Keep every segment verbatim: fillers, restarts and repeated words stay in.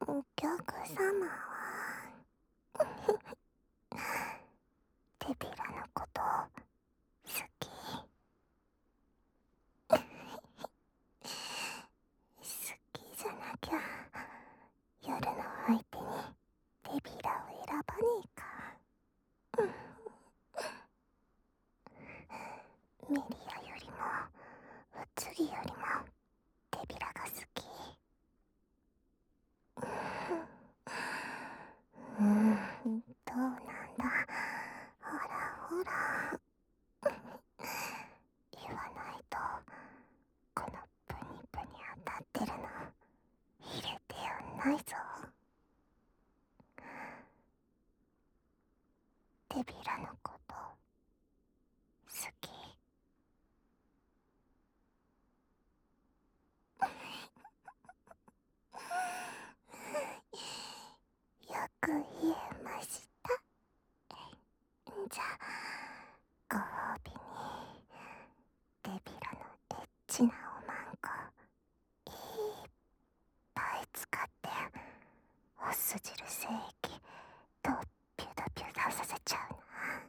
お客様はテビラのこと好き？好きじゃなきゃ夜の相手にテビラを選ばねえか。メリアよりもウツギよりもテビラが好き。うーん、どうなんだ。ほらほら言わないとこのプニプニ当たってるの入れてやんないぞ。テビラのこと好き？よく言えました。じゃあご褒美にテビラのエッチなおまんこいっぱい使っておす汁精液とピュダピュダさせちゃうな。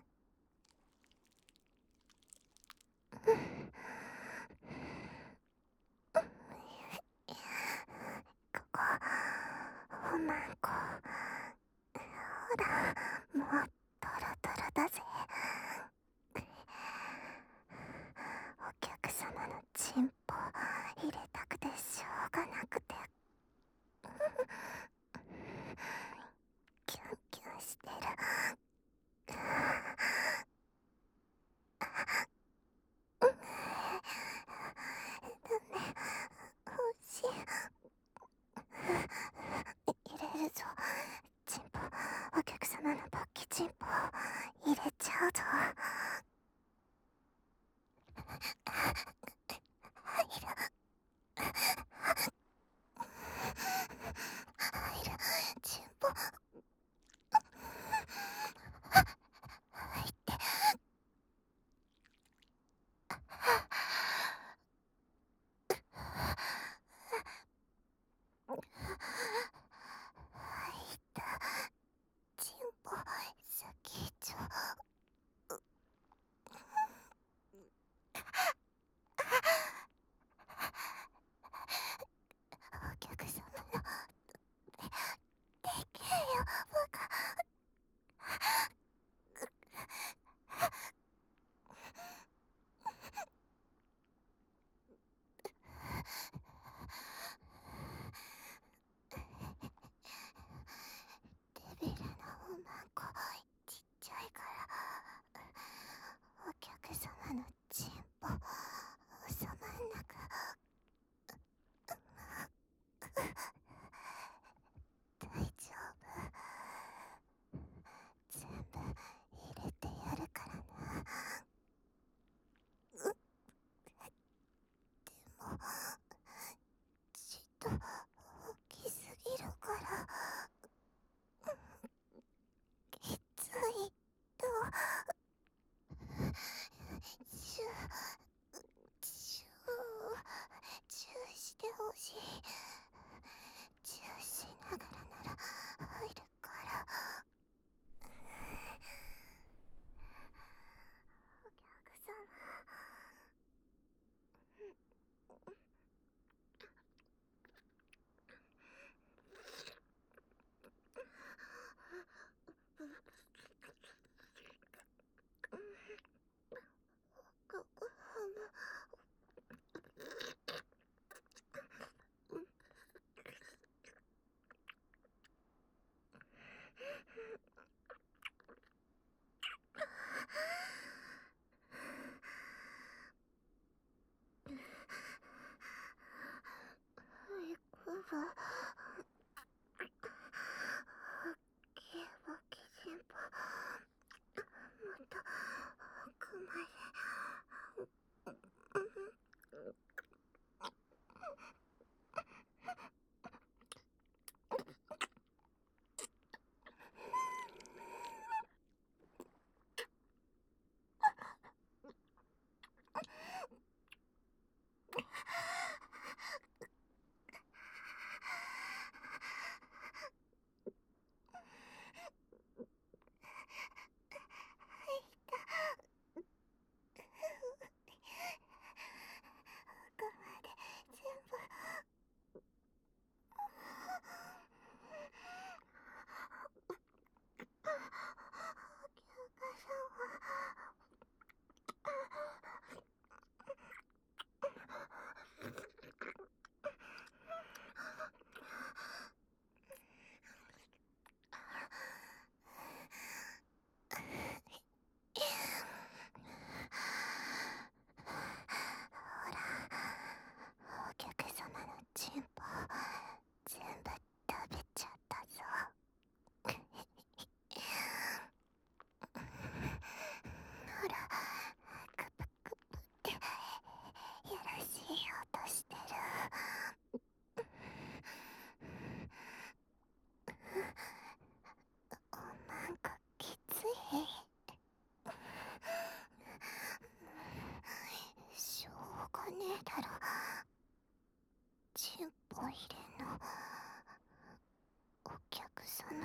ここおまんこほらもうトロトロだぜ。お客様のチンポ入れたくてしょうがなくてキュンキュンしてる。欲しい。入れるぞ。チンポ、お客様のポッキチンポ入れちゃうぞ。入る入るチンポ入って入ったチンポ先っちょ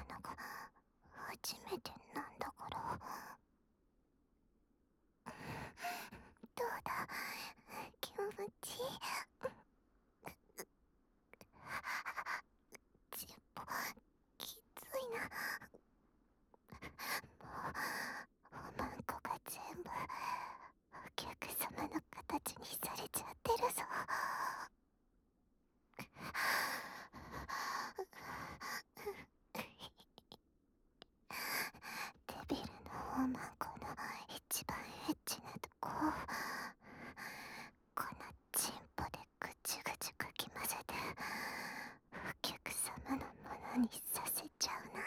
のが初めてなんだから。どうだ、気持ちいい？ちっぽきついな。もうおまんこが全部お客様の形にされちゃってるぞ。デビルのおまんこの一番エッチなとこ、このチンポでぐちぐちかき混ぜてお客様のものにさせちゃうな。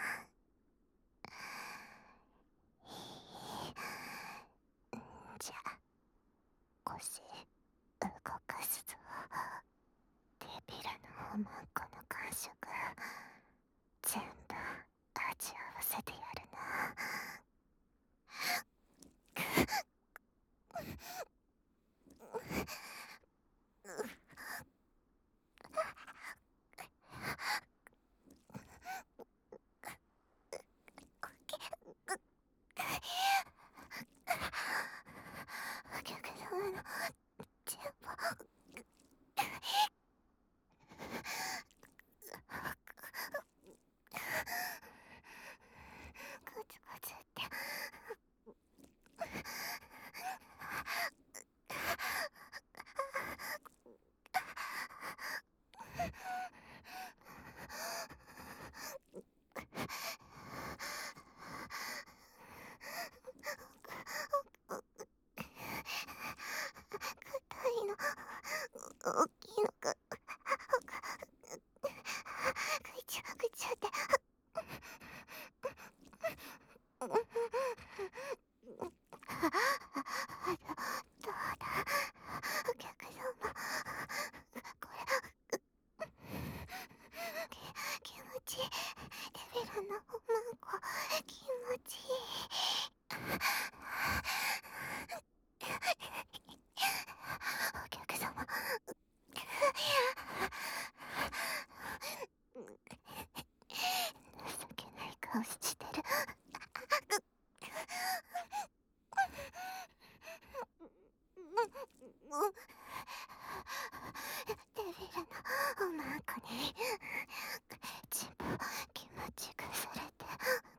いいんじゃ、腰動かすぞ。デビルのおまんこの感触全部味合わせてやるな。お客様のチンポグツグツって硬いの大きいのかぐちゃぐちゃってどうだ、お客様、これ気持ちいい。デビルのおまんこ気持ちいい。お客様、情けない顔してる。デビルのおまんこにチンポ気持ちくされて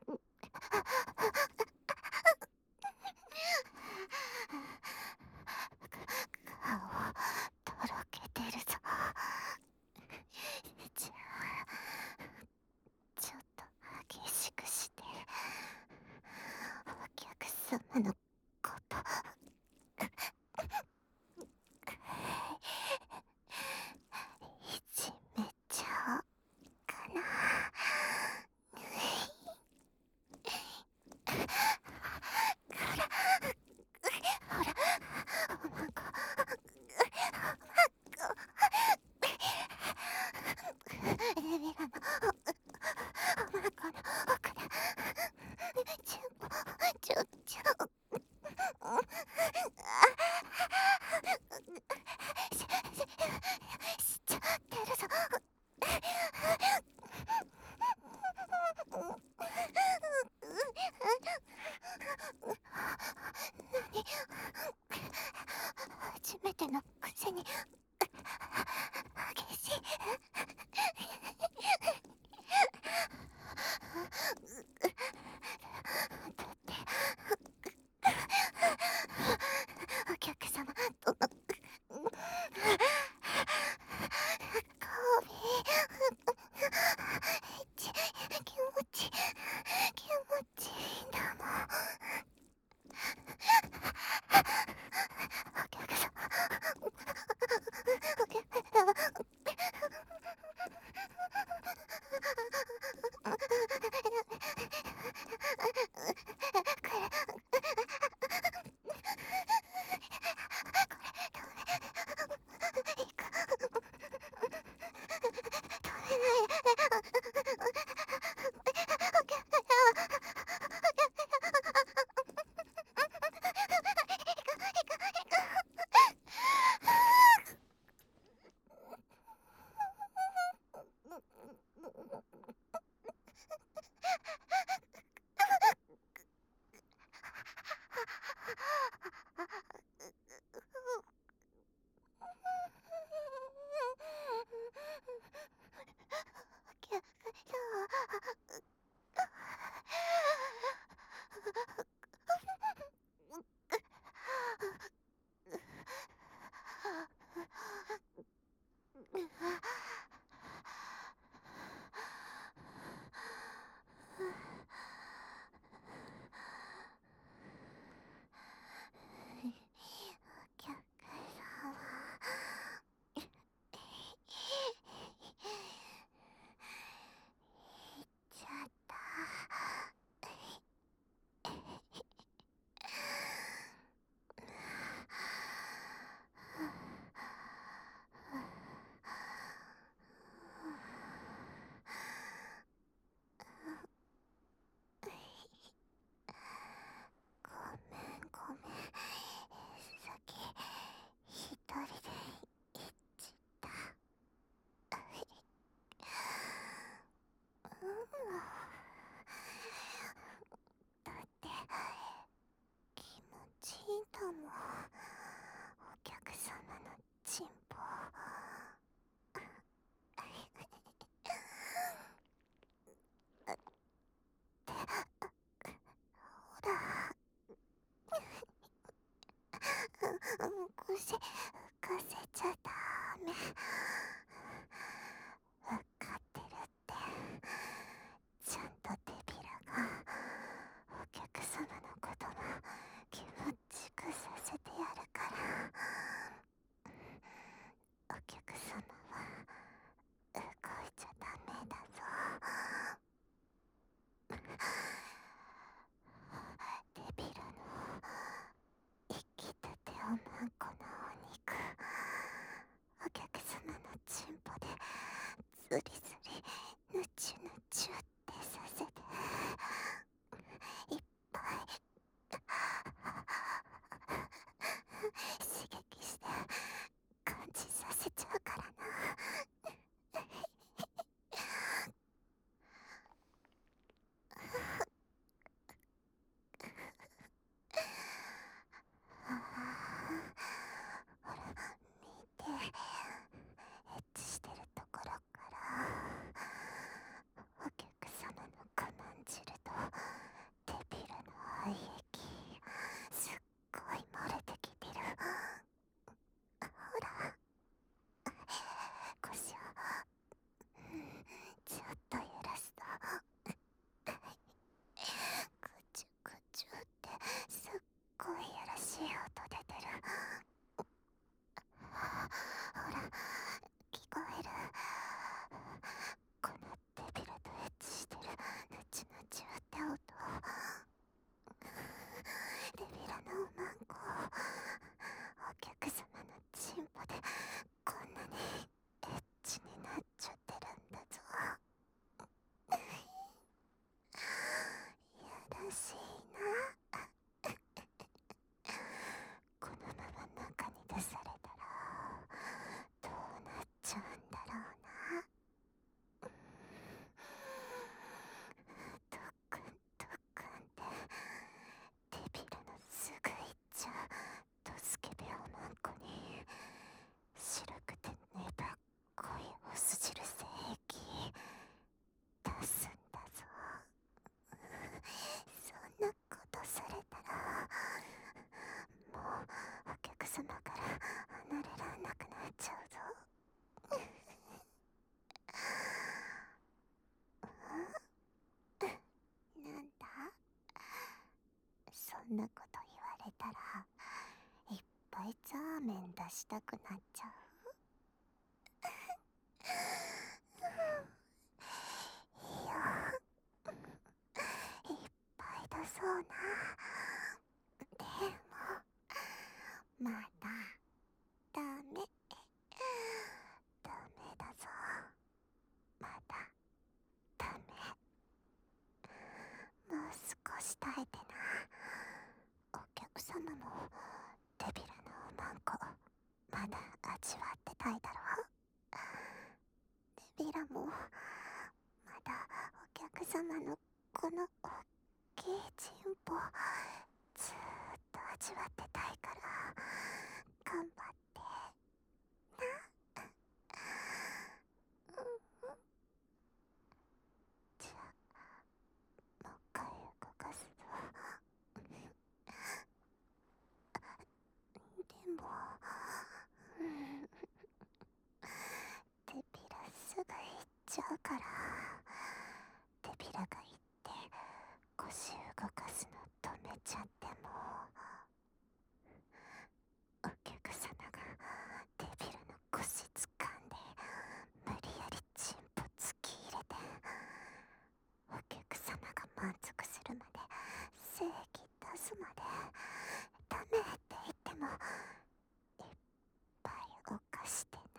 顔とろけてるぞ。じゃあちょっと激しくしてお客様のこといじめちゃおうかな。ほら、おまんこデビルのおまんこの奥でチンポちょちょしししちゃってるぞ。何、初めてのくせに激しい。だってお客様との交尾ち気持ち気持ちいいんだもん。お客様お客様し浮かせちゃダメ。わかってるって。ちゃんと手びらがお客様のことも気持ちくさせてやるから。お客様は動いちゃダメだぞ。手びらの生きたておまんこのお肉、お客様のチンポでズリズリヌチュヌチュってさせていっぱい刺激して感じさせちゃうからな。ほら見て、エッチしてるところからお客様の我慢汁と手びらの愛液すっごい漏れてきてる。ほら腰をちょっと揺らすとくちゅくちゅってすっごいやらしい音出てる。ほら聞こえる？この手びらとエッチしてるヌチヌチって音。手びらのおまんこお客様のチンポでこんなにエッチになっちゃってるんだぞ。やらしいな。このまま中に出されたらどうなっちゃうんだろうな。ドックンドックンって手びらのすぐいっちゃうドスケベおまんこに白くて粘っこいおす汁精液出すんだぞ。そんなことされたらもうお客様から離れらんなくなっちゃうぞ。なんだ？そんなこと言われたらいっぱいザーメン出したくなっちゃう。いいよ、いっぱい出そうな。でもまだダメダメだぞ。まだダメ。もう少し耐えてな。お客様も手びらのおまんこまだ味わってたいだろ。手びらもまだお客様のこのおっきいチンポずーっと味わってたいから頑張ってな。うん、じゃあもう一回動かすぞ。でも、うん、手びらすぐ行っちゃうから、手びらが行って腰動かすの止めちゃってもお客様が手びらの腰掴んで無理やりチンポ突き入れてお客様が満足するまで精液出すまでダメって言ってもいっぱい犯してな。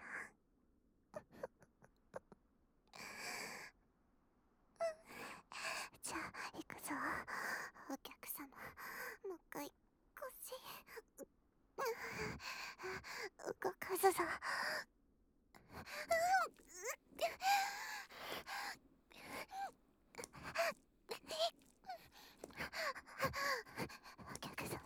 じゃあ行くぞ。お客様もう一回腰動かすぞ。お客様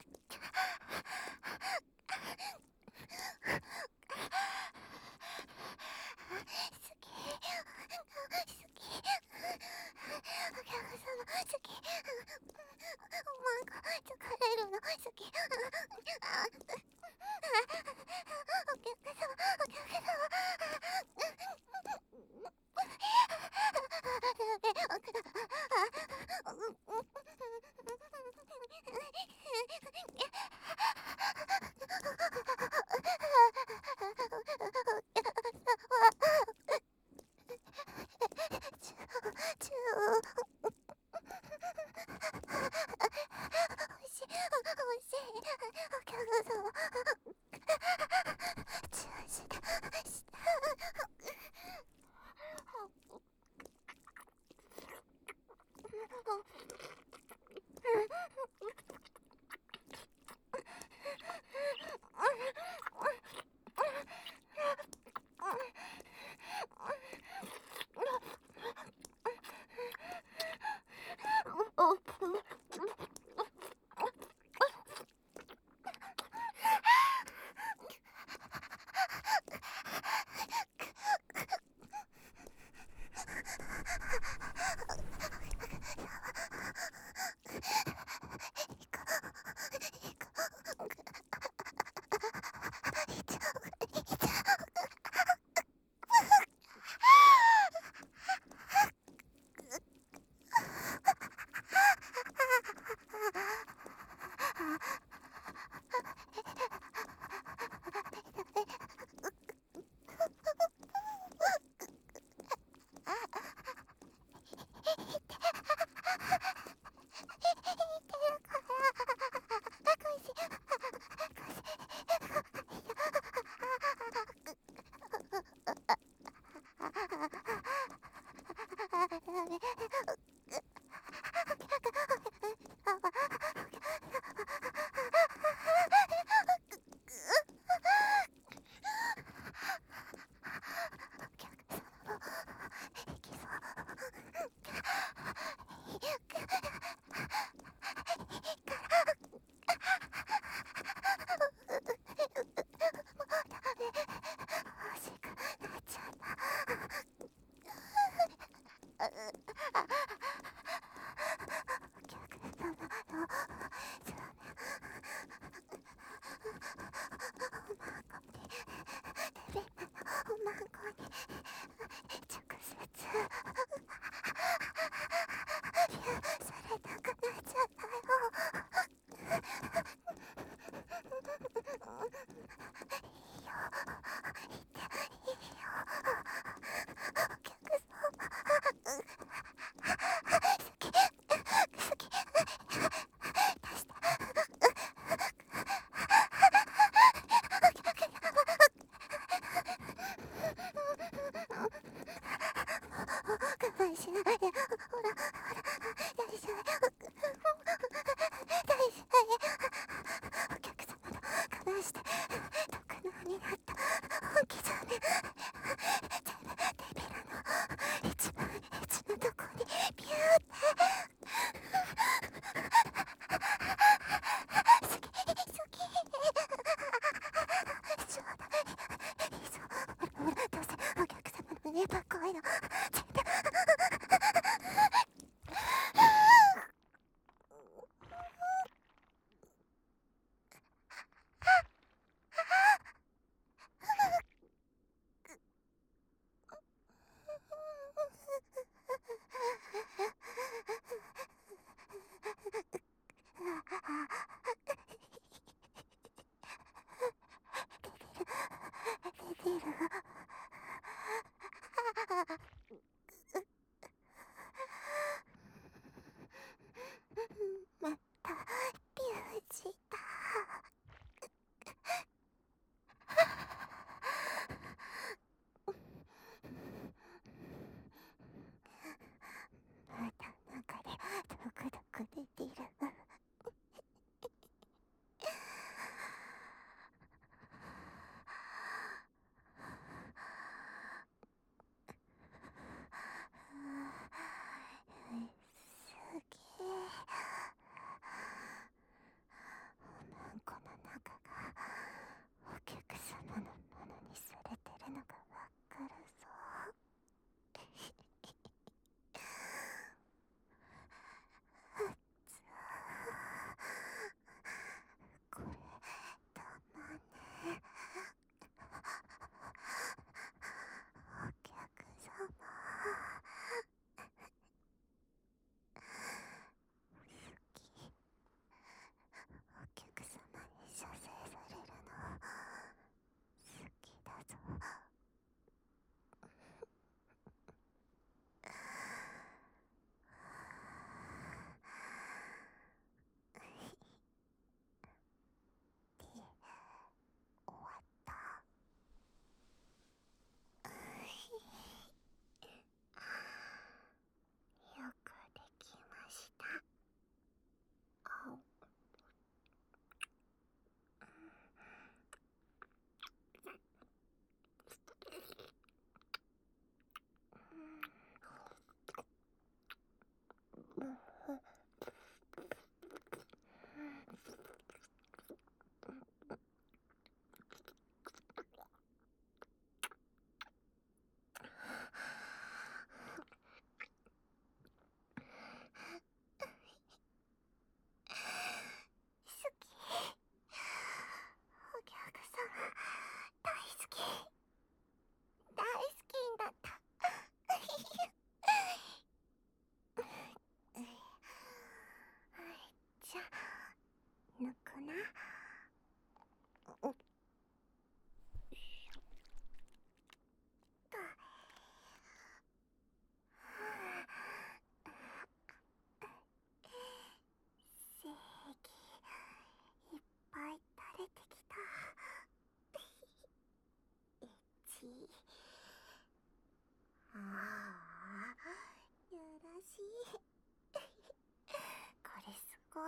好き好きお客様好きおまんこ疲れるの好きどうせお客様のねばっこいの。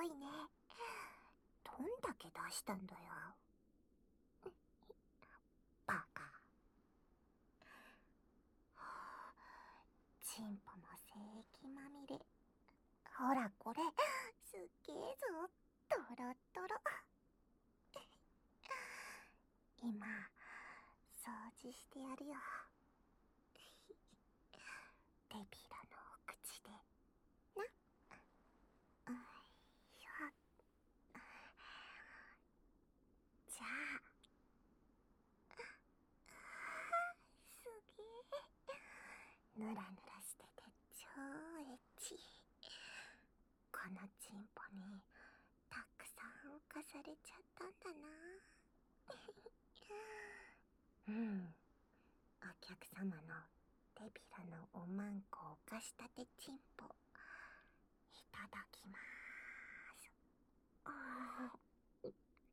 いね。どんだけ出したんだよ。バカ。チンポも精液まみれ。ほらこれ、すっげえぞ。トロットロ。今、掃除してやるよ。デビラのお口で。な。よいしょ。じゃあ。すげえ。ぬらぬらしてて超エッチ。このチンポにたくさん犯されちゃったんだな。うん。お客様のデビラのおまんこおかしたてチンポ、いただきまーす。あー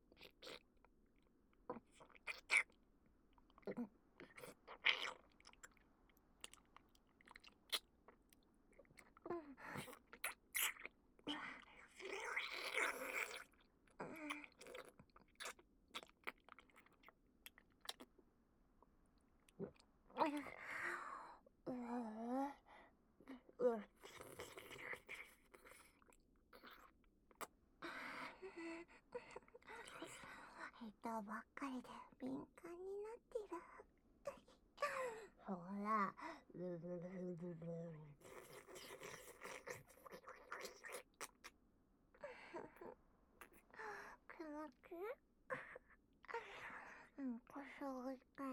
人ばっかりで敏感になってる。ほら、くまくうん、こそがいかい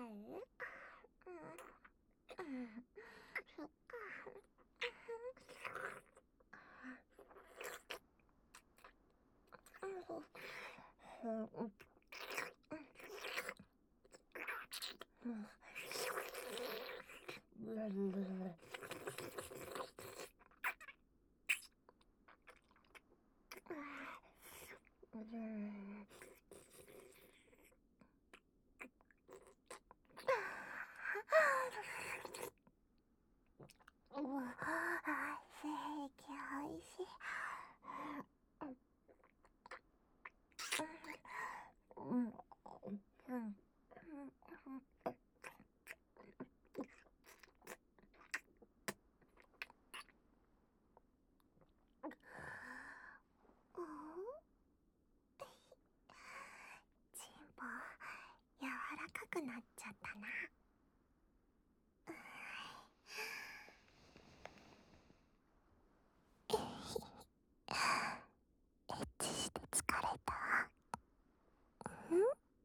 うん、うん、そっか。うん、うん、うわ、あ、精液おいしい。うん、うん、うん、うん、チンポ、柔らかくなっちゃったな。エッチして疲れた。ん？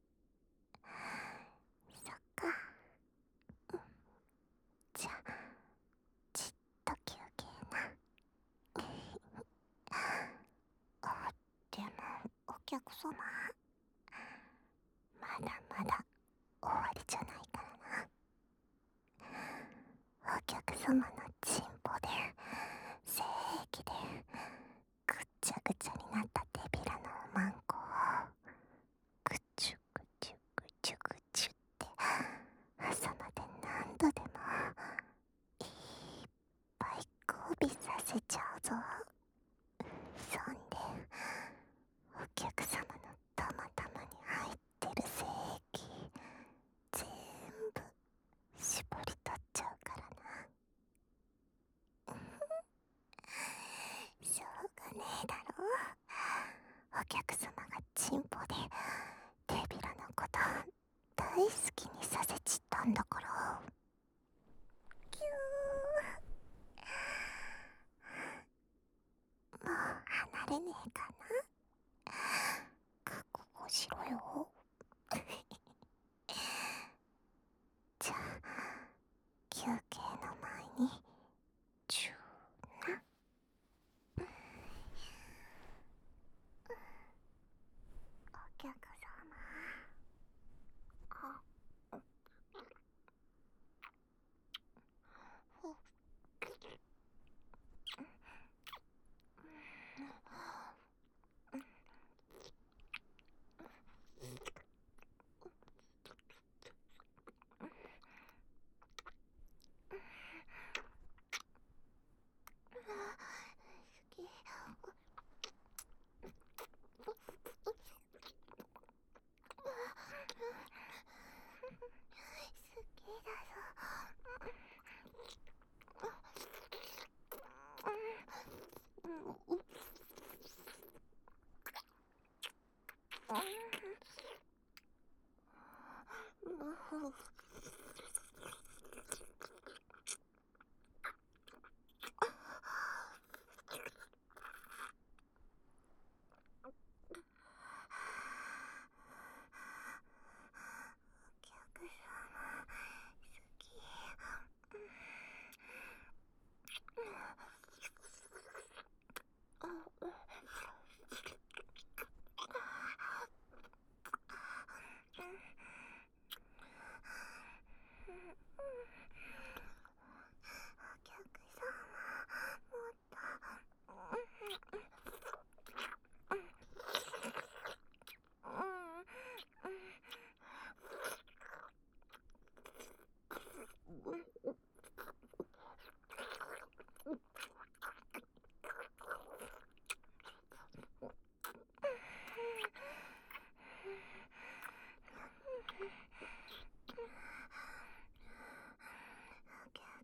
そっか。じゃあ、ちっと休憩な。あ、でも、お客様、まだまだ終わりじゃないからな。お客様のチンポで、精液で、ぐっちゃぐちゃになったデビラのおまんこを、ぐちゅぐちゅぐちゅぐちゅって朝まで何度でもいっぱい交尾させちゃうぞ。そんでお客様のたまたまに入ってる精液全部絞り取っちゃうからな。しょうがねえだろ。お客様がチンポでデビラのこと大好きにさせちったんだから。キュー、もう離れねえかな。覚悟しろよ。じゃあ休憩の前にチューな。お客様、あ、ほ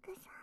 さ